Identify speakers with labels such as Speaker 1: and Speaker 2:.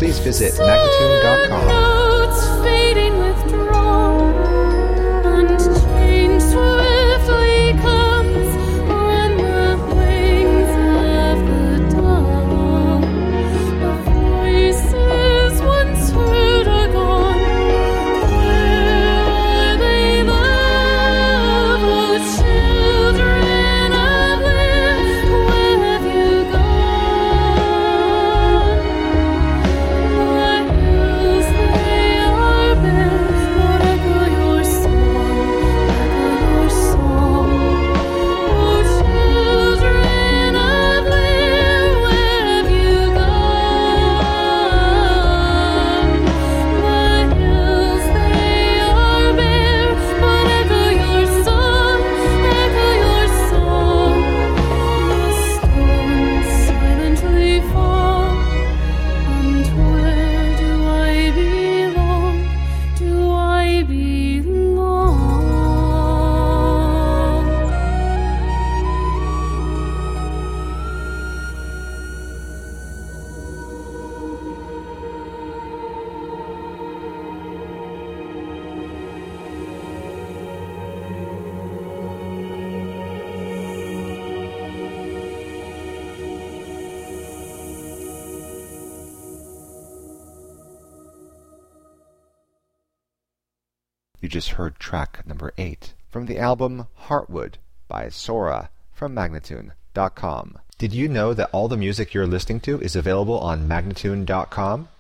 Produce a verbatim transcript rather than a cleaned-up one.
Speaker 1: please visit magnatune dot com.
Speaker 2: Notes fading withdrawn, and change swiftly comes on the wings of the dawn. The voices once heard are gone. Where are they, love? Oh, children of live, where have you gone? The hills they are bare, but echo your song, echo your song. Oh, children of live, where have you gone? The hills they are bare, but echo your song, echo your song. The stones silently fall, and where do I belong? Do I belong?
Speaker 1: You just heard track number eight from the album Heartwood by Sora from magnatune dot com. Did you know that all the music you're listening to is available on magnatune dot com?